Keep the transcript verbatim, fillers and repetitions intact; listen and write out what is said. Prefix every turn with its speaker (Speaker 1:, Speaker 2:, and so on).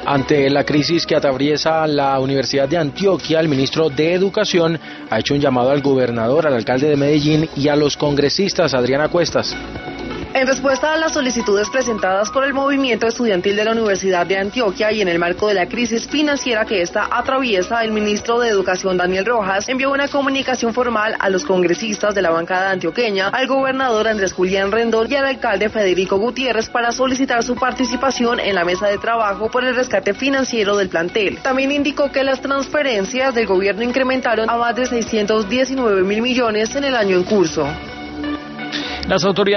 Speaker 1: Ante la crisis que atraviesa la Universidad de Antioquia, el ministro de Educación ha hecho un llamado al gobernador, al alcalde de Medellín y a los congresistas. Adriana Cuestas.
Speaker 2: En respuesta a las solicitudes presentadas por el movimiento estudiantil de la Universidad de Antioquia y en el marco de la crisis financiera que esta atraviesa, el ministro de Educación, Daniel Rojas, envió una comunicación formal a los congresistas de la bancada antioqueña, al gobernador Andrés Julián Rendón y al alcalde Federico Gutiérrez para solicitar su participación en la mesa de trabajo por el rescate financiero del plantel. También indicó que las transferencias del gobierno incrementaron a más de seiscientos diecinueve mil millones en el año en curso.
Speaker 3: Las autoridades